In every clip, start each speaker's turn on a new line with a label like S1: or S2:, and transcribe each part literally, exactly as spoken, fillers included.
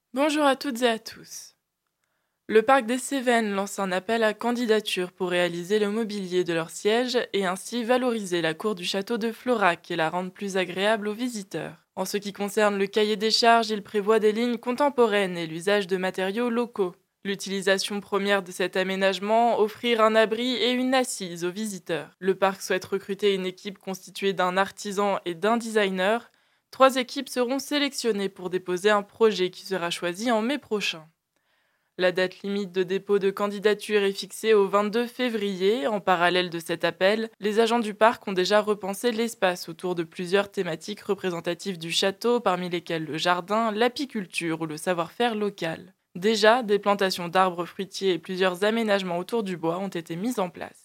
S1: Bonjour à toutes et à tous. Le parc des Cévennes lance un appel à candidature pour réaliser le mobilier de leur siège et ainsi valoriser la cour du château de Florac et la rendre plus agréable aux visiteurs. En ce qui concerne le cahier des charges, il prévoit des lignes contemporaines et l'usage de matériaux locaux. L'utilisation première de cet aménagement, offrir un abri et une assise aux visiteurs. Le parc souhaite recruter une équipe constituée d'un artisan et d'un designer. Trois équipes seront sélectionnées pour déposer un projet qui sera choisi en mai prochain. La date limite de dépôt de candidature est fixée au vingt-deux février. En parallèle de cet appel, les agents du parc ont déjà repensé l'espace autour de plusieurs thématiques représentatives du château, parmi lesquelles le jardin, l'apiculture ou le savoir-faire local. Déjà, des plantations d'arbres fruitiers et plusieurs aménagements autour du bois ont été mis en place.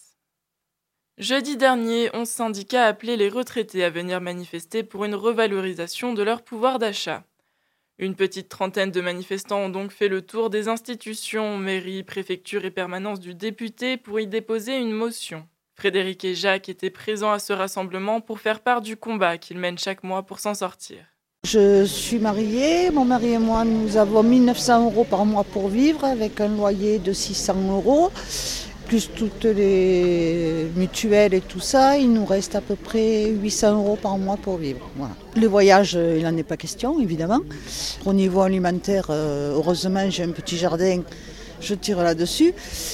S1: Jeudi dernier, onze syndicats appelaient les retraités à venir manifester pour une revalorisation de leur pouvoir d'achat. Une petite trentaine de manifestants ont donc fait le tour des institutions, mairie, préfecture et permanence du député pour y déposer une motion. Frédéric et Jacques étaient présents à ce rassemblement pour faire part du combat qu'ils mènent chaque mois pour s'en sortir.
S2: Je suis mariée, mon mari et moi nous avons mille neuf cents euros par mois pour vivre avec un loyer de six cents euros. Plus toutes les mutuelles et tout ça, il nous reste à peu près huit cents euros par mois pour vivre. Voilà. Le voyage, il n'en est pas question, évidemment. Au niveau alimentaire, heureusement, j'ai un petit jardin, je tire là-dessus.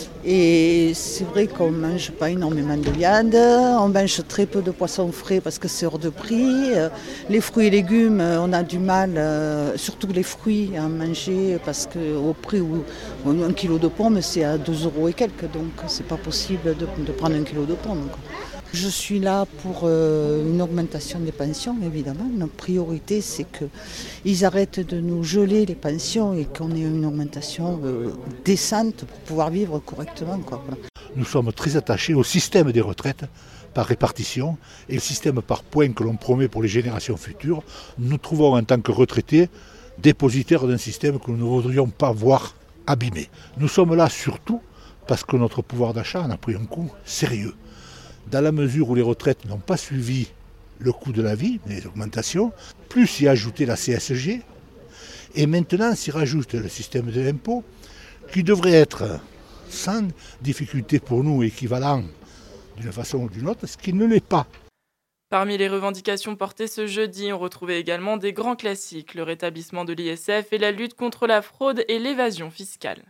S2: Et c'est vrai qu'on ne mange pas énormément de viande, on mange très peu de poissons frais parce que c'est hors de prix. Les fruits et légumes, on a du mal, surtout les fruits, à en manger parce qu'au prix où un kilo de pommes, c'est à deux euros et quelques, donc c'est pas possible de, de prendre un kilo de pommes. Je suis là pour euh, une augmentation des pensions, évidemment. Notre priorité, c'est qu'ils arrêtent de nous geler les pensions et qu'on ait une augmentation euh, décente pour pouvoir vivre correctement, quoi. Voilà.
S3: Nous sommes très attachés au système des retraites par répartition et le système par points que l'on promet pour les générations futures. Nous trouvons en tant que retraités dépositaires d'un système que nous ne voudrions pas voir abîmé. Nous sommes là surtout parce que notre pouvoir d'achat en a pris un coup sérieux. Dans la mesure où les retraites n'ont pas suivi le coût de la vie, les augmentations, plus y ajouter la C S G, et maintenant s'y rajoute le système de l'impôt, qui devrait être sans difficulté pour nous équivalent d'une façon ou d'une autre, ce qui ne l'est pas.
S1: Parmi les revendications portées ce jeudi, on retrouvait également des grands classiques, le rétablissement de l'I S F et la lutte contre la fraude et l'évasion fiscale.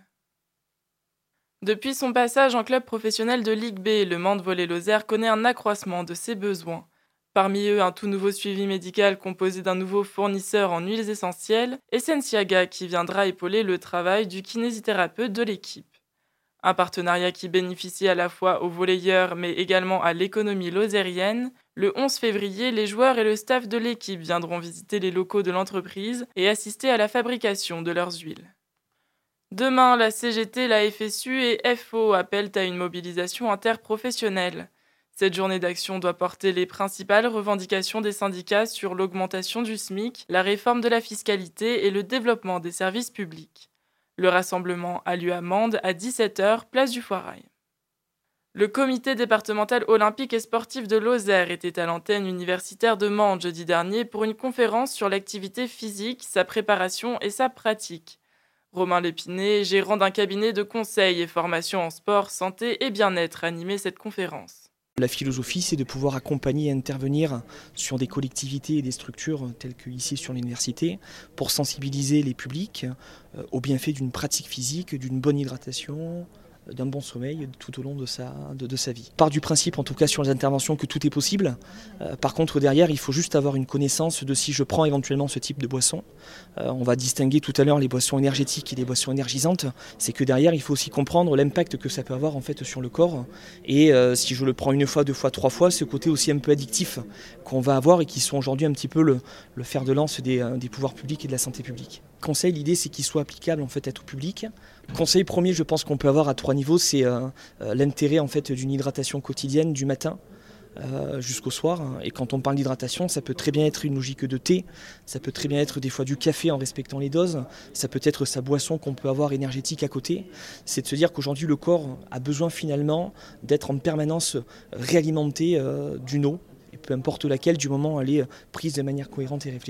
S1: Depuis son passage en club professionnel de Ligue B, le Mende Volley-Lozère connaît un accroissement de ses besoins. Parmi eux, un tout nouveau suivi médical composé d'un nouveau fournisseur en huiles essentielles, Essensiaga qui viendra épauler le travail du kinésithérapeute de l'équipe. Un partenariat qui bénéficie à la fois aux volleyeurs mais également à l'économie lozérienne. Le onze février, les joueurs et le staff de l'équipe viendront visiter les locaux de l'entreprise et assister à la fabrication de leurs huiles. Demain, la C G T, la F S U et F O appellent à une mobilisation interprofessionnelle. Cette journée d'action doit porter les principales revendications des syndicats sur l'augmentation du SMIC, la réforme de la fiscalité et le développement des services publics. Le rassemblement a lieu à Mende à dix-sept heures, place du Foirail. Le comité départemental olympique et sportif de Lozère était à l'antenne universitaire de Mende jeudi dernier pour une conférence sur l'activité physique, sa préparation et sa pratique. Romain Lépinet, gérant d'un cabinet de conseil et formation en sport, santé et bien-être, animait cette conférence.
S4: La philosophie, c'est de pouvoir accompagner et intervenir sur des collectivités et des structures telles qu'ici sur l'université pour sensibiliser les publics aux bienfaits d'une pratique physique, d'une bonne hydratation, d'un bon sommeil tout au long de sa, de, de sa vie. Part du principe, en tout cas sur les interventions, que tout est possible. Euh, par contre, derrière, il faut juste avoir une connaissance de si je prends éventuellement ce type de boisson. Euh, on va distinguer tout à l'heure les boissons énergétiques et les boissons énergisantes. C'est que derrière, il faut aussi comprendre l'impact que ça peut avoir en fait sur le corps. Et euh, si je le prends une fois, deux fois, trois fois, ce côté aussi un peu addictif qu'on va avoir et qui sont aujourd'hui un petit peu le, le fer de lance des, des pouvoirs publics et de la santé publique. Conseil, l'idée c'est qu'il soit applicable en fait à tout public. Conseil premier, je pense qu'on peut avoir à trois niveaux, c'est euh, euh, l'intérêt en fait d'une hydratation quotidienne du matin euh, jusqu'au soir. Et quand on parle d'hydratation, ça peut très bien être une logique de thé, ça peut très bien être des fois du café en respectant les doses, ça peut être sa boisson qu'on peut avoir énergétique à côté. C'est de se dire qu'aujourd'hui le corps a besoin finalement d'être en permanence réalimenté euh, d'une eau, et peu importe laquelle, du moment elle est prise de manière cohérente et réfléchie.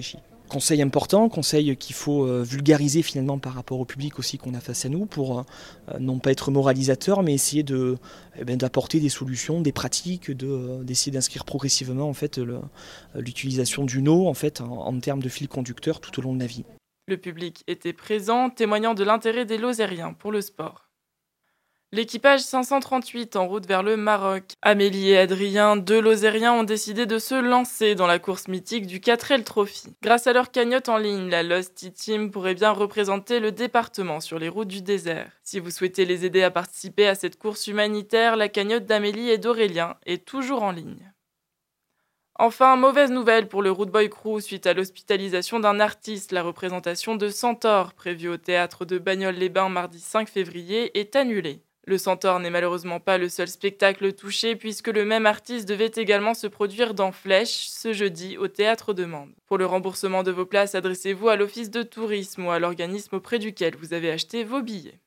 S4: Conseil important, conseil qu'il faut euh, vulgariser finalement par rapport au public aussi qu'on a face à nous pour euh, non pas être moralisateur mais essayer de, eh ben, d'apporter des solutions, des pratiques, de, euh, d'essayer d'inscrire progressivement en fait, le, l'utilisation d'une eau en, fait, en, en termes de fil conducteur tout au long de la vie.
S1: Le public était présent, témoignant de l'intérêt des Lozériens pour le sport. L'équipage cinq cent trente-huit en route vers le Maroc. Amélie et Adrien, deux Lozériens, ont décidé de se lancer dans la course mythique du quatre L Trophy. Grâce à leur cagnotte en ligne, la Lost Team pourrait bien représenter le département sur les routes du désert. Si vous souhaitez les aider à participer à cette course humanitaire, la cagnotte d'Amélie et d'Aurélien est toujours en ligne. Enfin, mauvaise nouvelle pour le Rude Boy Crew suite à l'hospitalisation d'un artiste. La représentation de Centaure, prévue au théâtre de Bagnoles-les-Bains mardi cinq février, est annulée. Le Centaure n'est malheureusement pas le seul spectacle touché puisque le même artiste devait également se produire dans Flèche ce jeudi au théâtre de Mende. Pour le remboursement de vos places, adressez-vous à l'office de tourisme ou à l'organisme auprès duquel vous avez acheté vos billets.